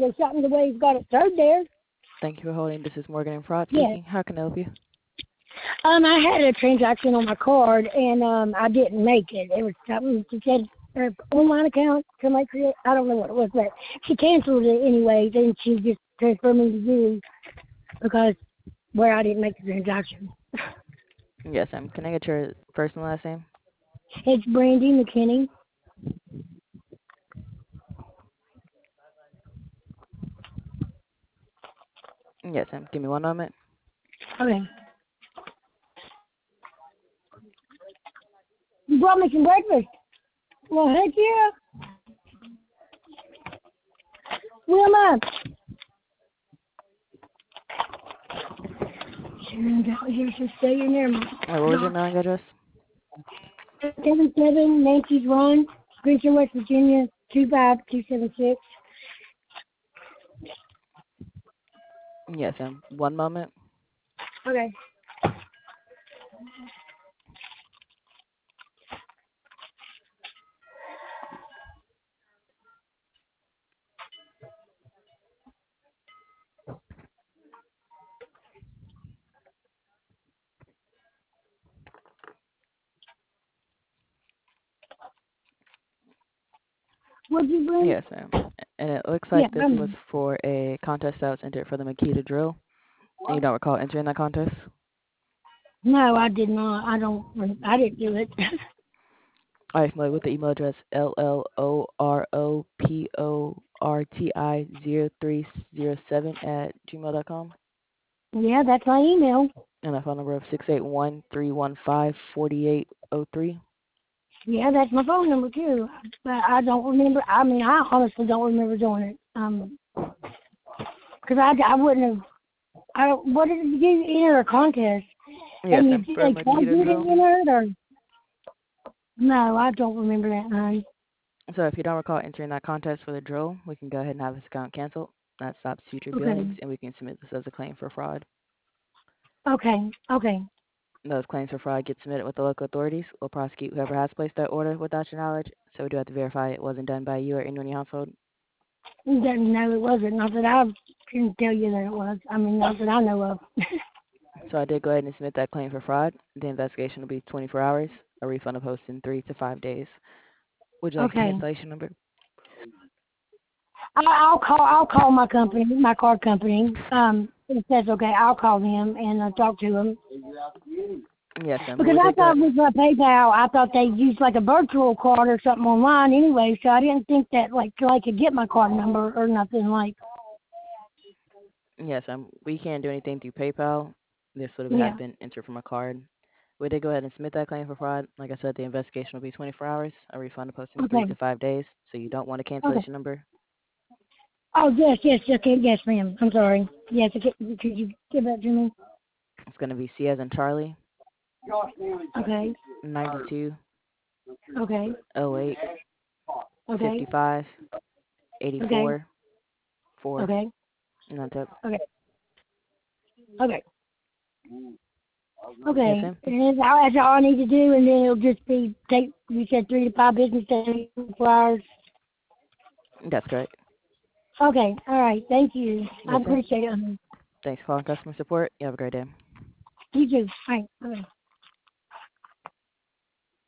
or something the way he's got it served there. Thank you for holding. This is Morgan and Fraud Yes. speaking. How can I help you? I had a transaction on my card and I didn't make it. It was something she said her online account somebody create. I don't know what it was, but she canceled it anyway. Then she just transferred me to you because where I didn't make the transaction. Yes, ma'am. Can I get your first and last name? It's Brandy McKinney. Yes, ma'am. Give me one moment. Okay. You brought me some breakfast. Well, heck yeah. Wilma. Sharon out here, so stay in there. What was your mailing address? 77 Nancy's Run, Greenshore, West Virginia, 25276. Yes, ma'am. One moment. Okay. What'd you bring? Yes, ma'am. And it looks Yeah, like this was for a contest that was entered for the Makita drill. And you don't recall entering that contest? no, I did not. I didn't do it. Are you familiar with the email address LLOROPORTI0307 Yeah, that's my email. and a phone number of 681-315-4803? Yeah, that's my phone number too. But I don't remember. I mean, I honestly don't remember doing it. Because I wouldn't have. What did you enter a contest? Yes, And ma'am. For a they called Makita you to drill. enter it, or no? I don't remember that, honey. So if you don't recall entering that contest for the drill, we can go ahead and have this account canceled. That stops future Okay. billings, and we can submit this as a claim for fraud. Okay. Okay. Those claims for fraud get submitted with the local authorities. We'll prosecute whoever has placed that order without your knowledge, so we do have to verify it wasn't done by you or anyone in your household. No, it wasn't. Not that I can tell you that it was. I mean, not that I know of. So I did go ahead and submit that claim for fraud. The investigation will be 24 hours. A refund of post in 3 to 5 days. Would you like a Okay. cancellation number? I'll call my company, my card company. If that's okay, I'll call them and talk to them. Yes, ma'am. Because We I did go thought ahead. with PayPal, I thought they used like a virtual card or something online anyway, so I didn't think that like I could get my card number or nothing like. Yes, ma'am. We can't do anything through PayPal. This would have Yeah. been entered from a card. We did go ahead and submit that claim for fraud. Like I said, the investigation will be 24 hours. A refund of post in 3 Okay. to 5 days. So you don't want a Okay. cancellation number? Oh yes, okay, yes, ma'am. I'm sorry. Yes, okay. Could you give that to me? It's going to be C as in Charlie, Okay. 92, Okay. 08, Okay. 55, Okay. 84, 4, Okay. and that's it. Okay. Okay. Yes, Okay. ma'am. And that's all I need to do, and then it'll just be take. You said 3 to 5 business days, 4 hours. That's correct. Okay. All right. Thank you. I Yes, ma'am. appreciate it. Thanks for calling customer support. You have a great day. You too. All right. Okay.